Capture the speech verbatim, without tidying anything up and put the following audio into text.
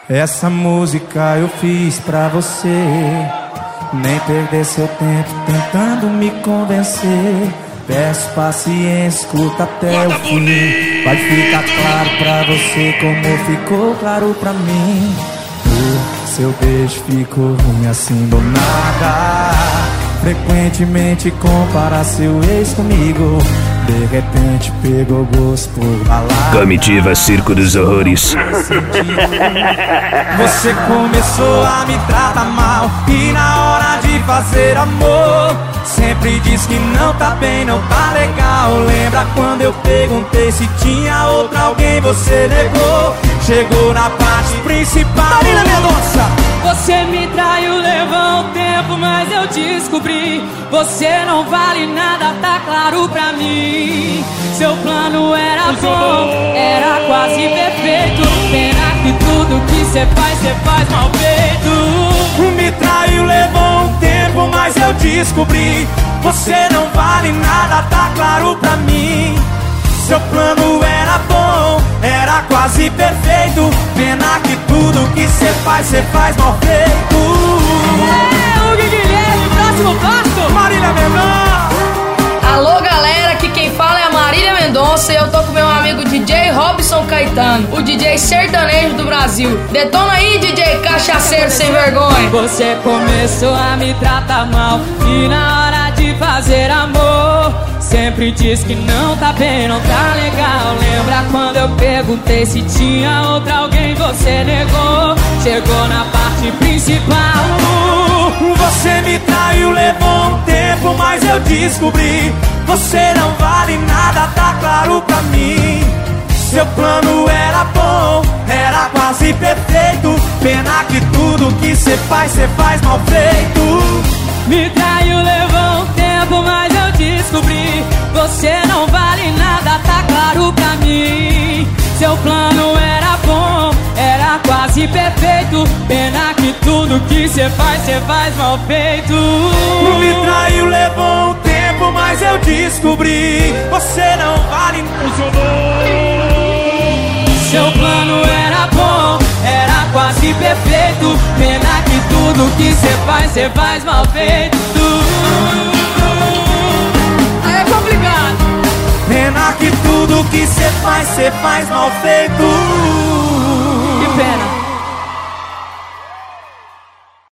Essa música eu fiz pra você. Nem perder seu tempo tentando me convencer. Peço paciência, escuta até o fim. Vai ficar claro pra você como ficou claro pra mim. O seu beijo ficou ruim assim do nada. Frequentemente compara seu ex comigo. De repente pegou gosto por balada. Comitiva Circo dos Horrores. Você começou a me tratar mal. E na hora de fazer amor sempre diz que não tá bem, não tá legal. Lembra quando eu perguntei se tinha outra alguém, você negou. Chegou na parte principal. Marina Mendonça. Você me traiu, levou um tempo, mas eu descobri. Você não vale nada, tá claro pra mim. Seu plano era bom, era quase perfeito. Pena que tudo que cê faz, cê faz mal feito. Me traiu, levou um tempo, mas eu descobri. Você não vale nada, tá claro pra mim. Seu plano era bom, era quase perfeito. Pena que tudo que cê faz, cê faz mal feito. É, o Guilherme, próximo passo, Marília Mendonça. Alô galera, aqui quem fala é a Marília Mendonça e eu tô com meu amigo D J Robson Caetano, o D J sertanejo do Brasil. Detona aí, D J cachaceiro sem vergonha. Você começou a me tratar mal e na hora de fazer amor sempre diz que não tá bem, não tá legal. Lembra quando eu perguntei se tinha outra alguém, você negou. Chegou na parte principal. Você me traiu, levou um tempo, mas eu descobri. Você não vale nada, tá claro pra mim. Seu plano era bom, era quase perfeito. Pena que tudo que cê faz, cê faz mal feito. Me traiu, levou um tempo, mas eu descobri. Você não vale nada, tá claro pra mim. Seu plano era bom, era quase perfeito. Pena que tudo que cê faz, cê faz mal feito. Me traiu, levou um tempo, mas eu descobri. Você não vale nada. Seu plano era bom, era quase perfeito. Pena que tudo que cê faz, cê faz mal feito. É complicado. Pena que tudo que cê faz, cê faz mal feito.